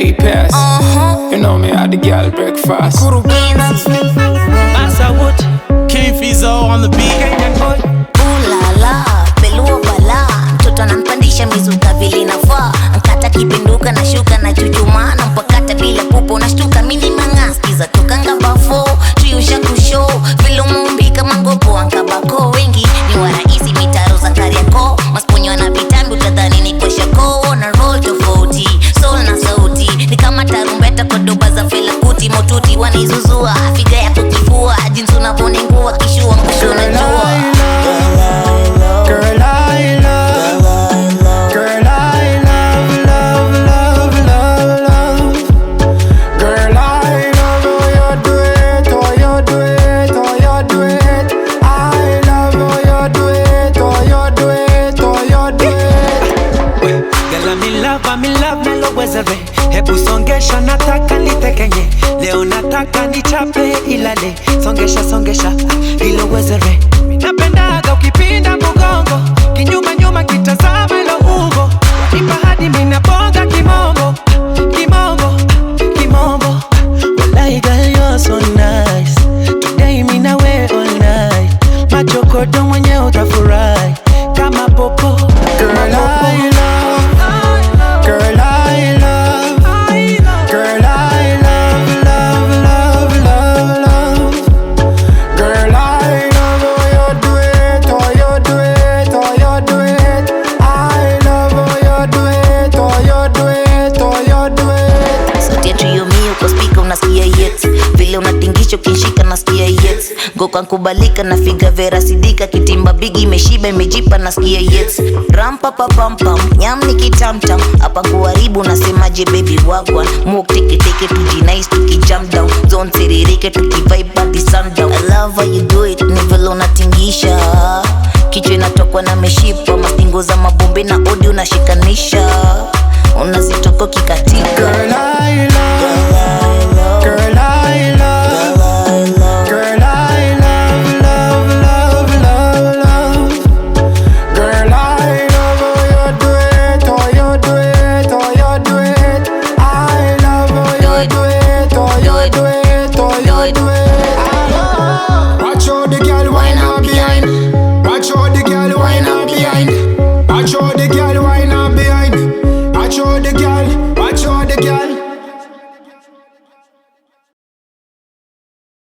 late pass. You know me, I the girl breakfast. Massa Wood, King Fizo on the beat. Kenyan boy. Ulala, pelua bala. Mtoto anampandisha mizuka vile inafaa. Nkata kipinduka na shuka na chuchuma. Na mpakata bila pupo na shtuka mini manga. Skiza tukanga bafo, tuyusha kusho. Vile umumbika mangopo ankabako. Wengi ni waraisi mitaro za Kariako. Masponyo na vitambi utadhani ni kwa shako. Na roll tofauti, soul na sauti. Ni kama tarumbeta kwa doba za Fela Kuti. Motuti wanizuzua, figa ya kukifua. Jinsi unavonengua, kishua mkusho na jua. I'm in love melowezere. Hebu songesha nataka nitekenye. Leo nataka nichape ilale. Songesha songesha ilowezere. Napendaga ukipinda mgongo. Kinyuma nyuma kitazama ilo ungo. Wanipa hadi mina bonga kimongo. Kimongo, kimongo. Walai girl you're so nice. Today mina wear all night. Machokodo mwenye utafurahi. Kama popo. Girl I love. Girl I love. Girl I love, love, love, love, love. Girl I love how you do it, how you do it, how you do it. I love how you do it, how you do it, how you do it. Sauti ya trio mio kwa speaker unasikia yet. Vile unatingisha ukinshika nasikia yet. Goka nkubalika na figa vera sidika. Kitimba bigi imeshiba imejipa nasikia yet. Rampa pa pam pam, nyam ni kitamtam. Hapa kuharibu nasemaje baby wagwan. Mok teke teke tujinais tukijump down. Zone siririke tukivibe hadi sundown. I love how you do it, ni vile unatingisha. Kichwa inatokwa na meshipa. Mastingo za mabombe na odi unashikanisha. Unazitoko kikatika. Girl I love. Girl I love. Girl I love, love, love, love, love. Girl I love how you do it, how you do it, how you do it. I love how you do it, how you do it, how you do it. Watch out the girl wine up behind.